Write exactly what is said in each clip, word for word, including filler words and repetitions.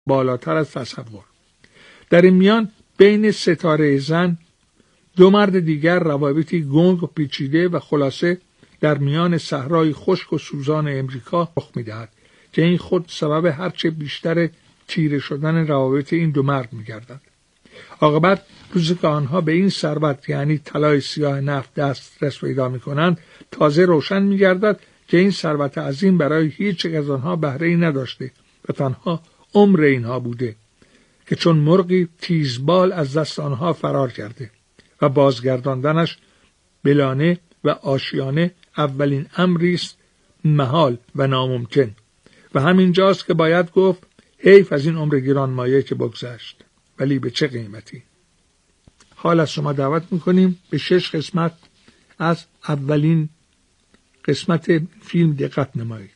بالاتر از تصور. در این میان بین ستاره زن دو مرد دیگر روابطی گنگ و پیچیده و خلاصه در میان صحرای خشک و سوزان امریکا رخ می‌دهد که این خود سبب هرچه بیشتر تیره شدن روابط این دو مرد می‌گردد. عاقبت روزی که آنها به این ثروت یعنی طلای سیاه نفت دسترس پیدا می‌کنند تازه روشن می‌گردد که این ثروت عظیم برای هیچ یک از آنها بهره‌ای نداشته و تنها عمر اینها بوده که چون مرغی تیزبال از دست آنها فرار کرده و بازگرداندنش بلانه و آشیانه اولین امری است محال و ناممکن و همینجاست که باید گفت حیف از این عمر گرانمایه که بگذشت، ولی به چه قیمتی. حال از شما دعوت میکنیم به شش قسمت از اولین قسمت فیلم دقت نمایید.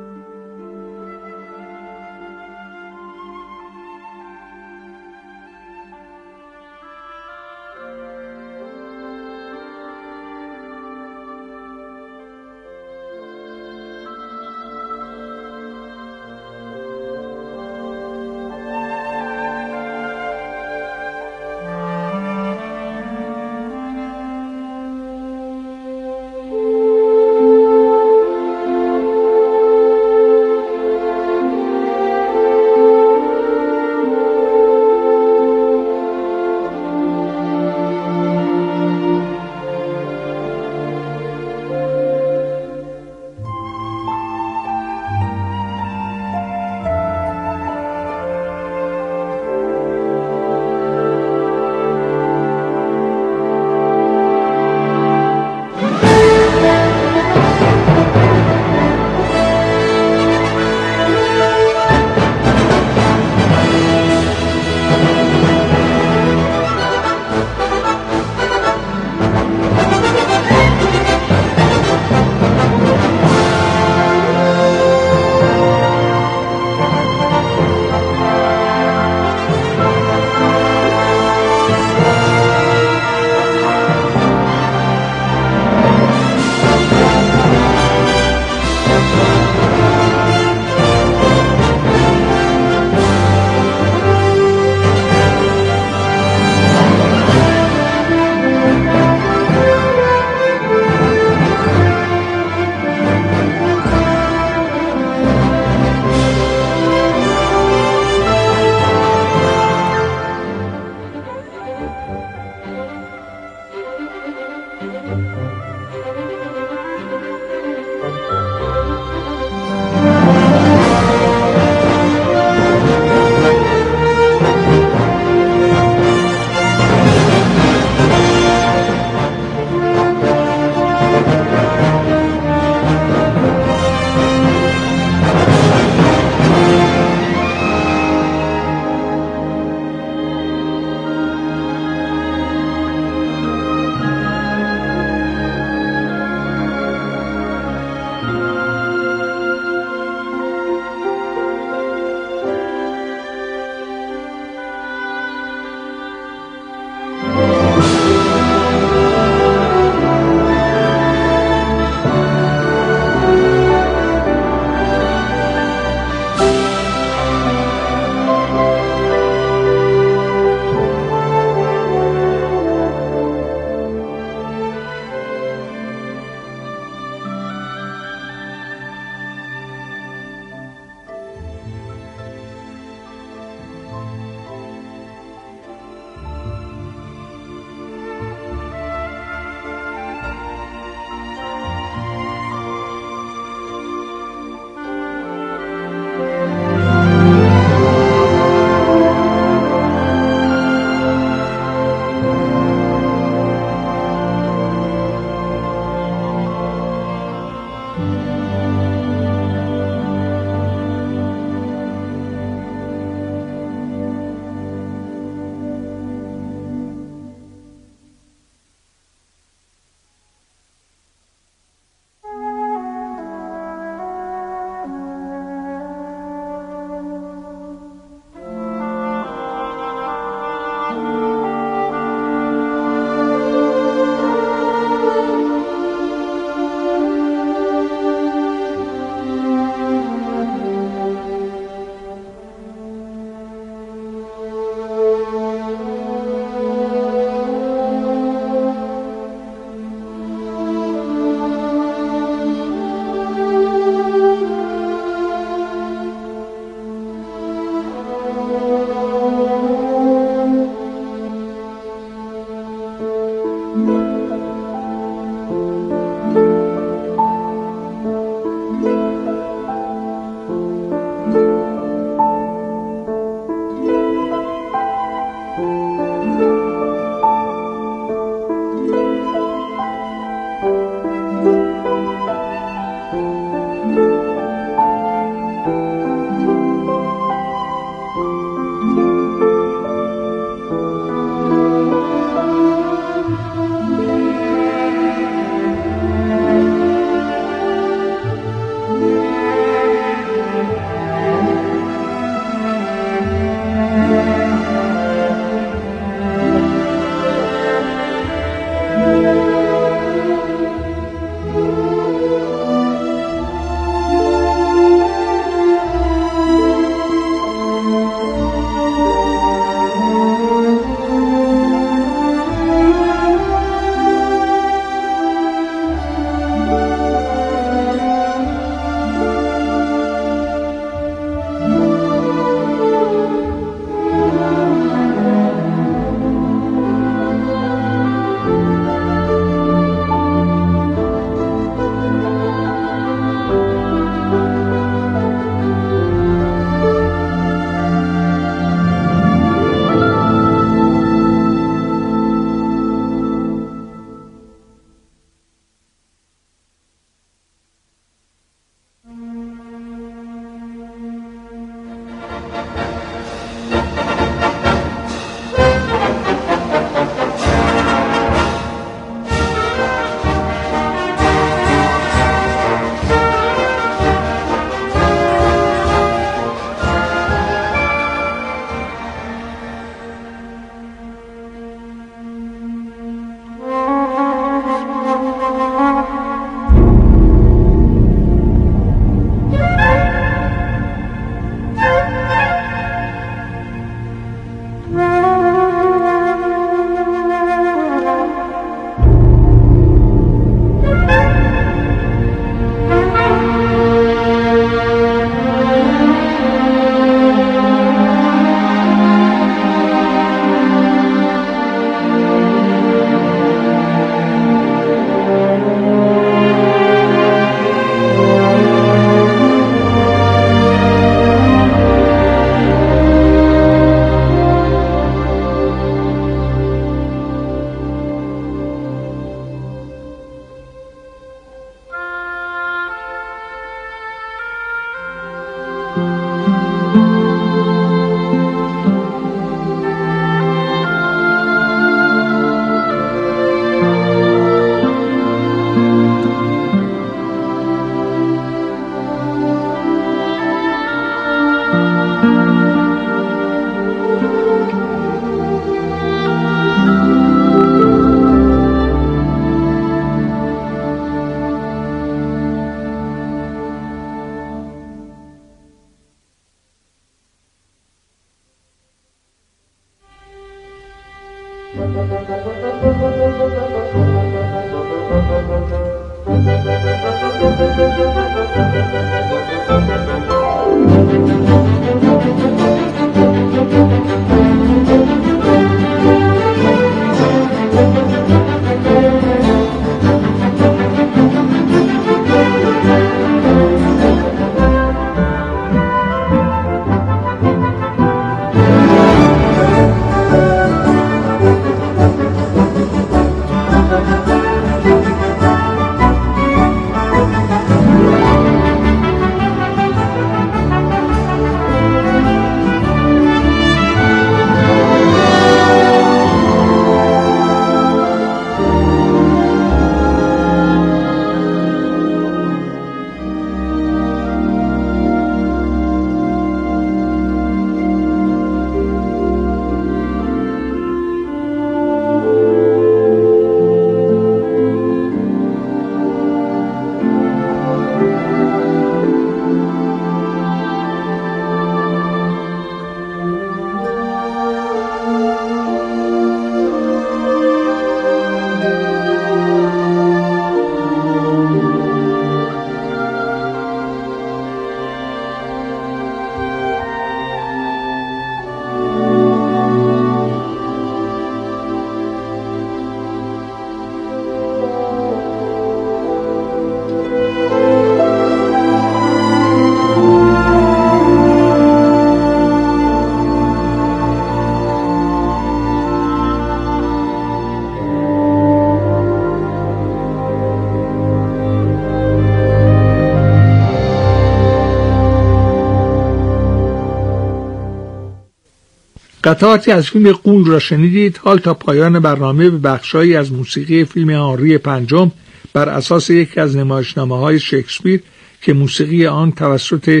قطعاتی از فیلم غول را شنیدید. حال تا پایان برنامه به بخشایی از موسیقی فیلم هنری پنجم بر اساس یکی از نمایشنامه‌های شکسپیر که موسیقی آن توسط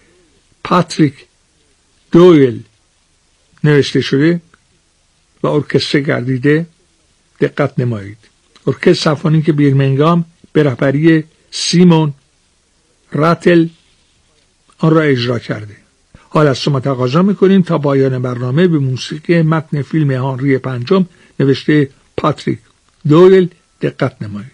پاتریک دویل نوشته شده و ارکستر گردیده دقت نمایید. ارکستر سمفونیک بیرمنگام به رهبری سیمون راتل آن را اجرا کرده. حال از شما تقاضا میکنیم تا پایان برنامه به موسیقی متن فیلم هنری پنجم نوشته پاتریک دویل دقت نمایید.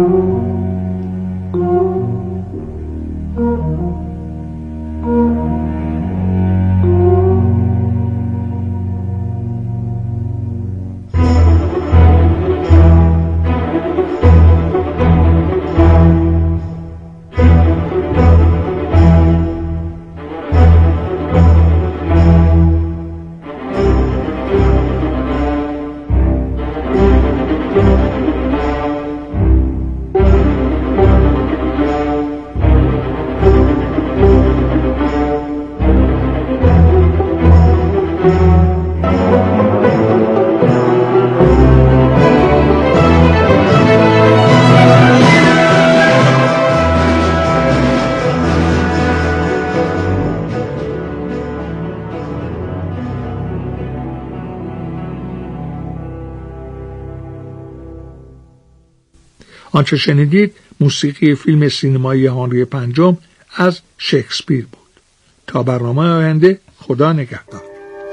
آنچه شنیدید موسیقی فیلم سینمایی هنری پنجم از شکسپیر بود. تا برنامه آینده، خدا نگهدار.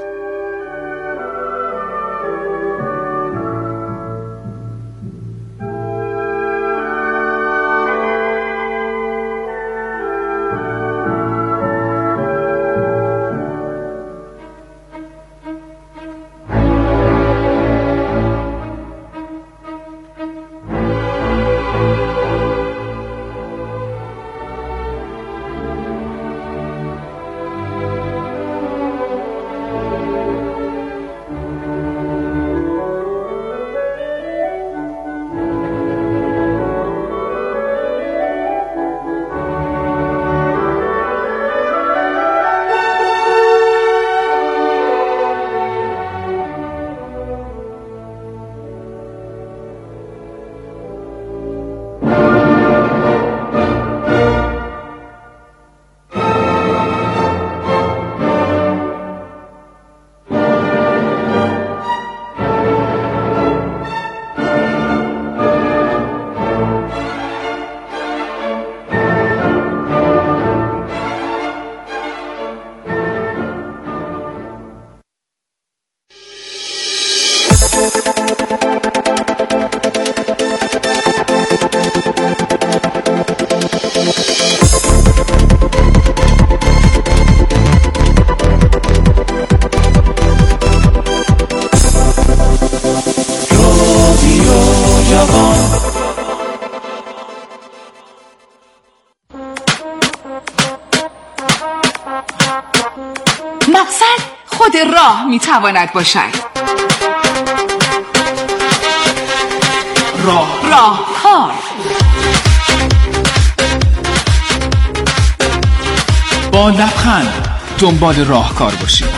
مقصد خود راه میتواند باشد. راه راهکار. با لبخند دنبال راهکار باشید.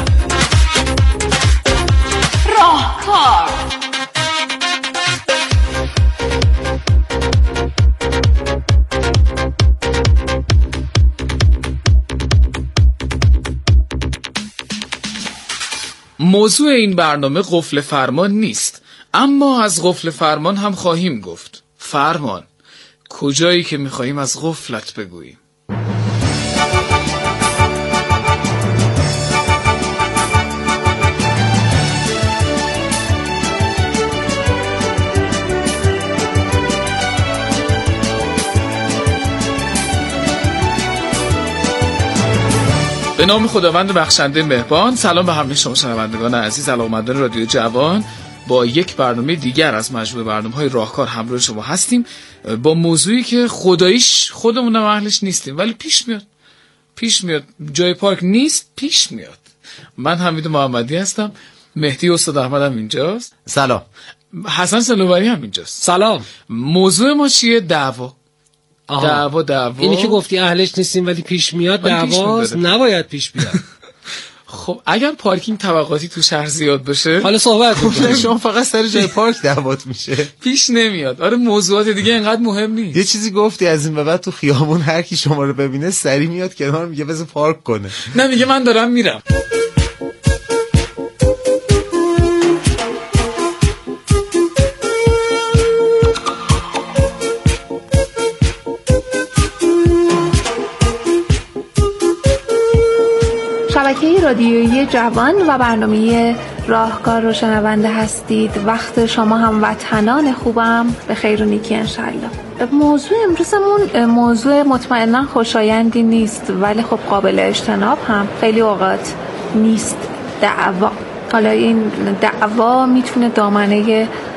راهکار. موضوع این برنامه قفل فرمان نیست، اما از قفل فرمان هم خواهیم گفت. فرمان، کجایی که میخواییم از قفلت بگوییم. به نام خداوند بخشنده مهربان. سلام به همه شما شنوندگان عزیز، علاقه‌مندان رادیو جوان. با یک برنامه دیگر از مجموعه برنامه‌های راهکار همراه شما هستیم، با موضوعی که خداییش خودمون هم اهلش نیستیم ولی پیش میاد. پیش میاد. جای پارک نیست، پیش میاد. من حمید محمدی هستم. مهدی استاد احمد هم اینجاست. سلام. حسن صنوبری هم اینجاست. سلام. موضوع ما چیه؟ دعوا. دعوا دعوا. اینی که گفتی اهلش نیستیم ولی پیش میاد، دعواست، نباید پیش بیاد. خب اگر پارکینگ طبقاتی تو شهر زیاد بشه، حالا صحبت کنیم. شما فقط سر جای پارک دعوات میشه، پیش نمیاد. آره موضوعات دیگه اینقدر مهم نیست. یه چیزی گفتی از این به بعد تو خیابون هر کی شما رو ببینه سری میاد کنار، میگه بذار پارک کنه. نه، میگه من دارم میرم. شبکه رادیویی جوان و برنامه راهکار رو شنونده هستید. وقت شما هم وطنان خوبم به خیر و نیکی انشالله. موضوع امروزمون موضوع مطمئنا خوشایندی نیست، ولی خب قابل اجتناب هم خیلی اوقات نیست. دعوا. حالا این دعوا میتونه دامنه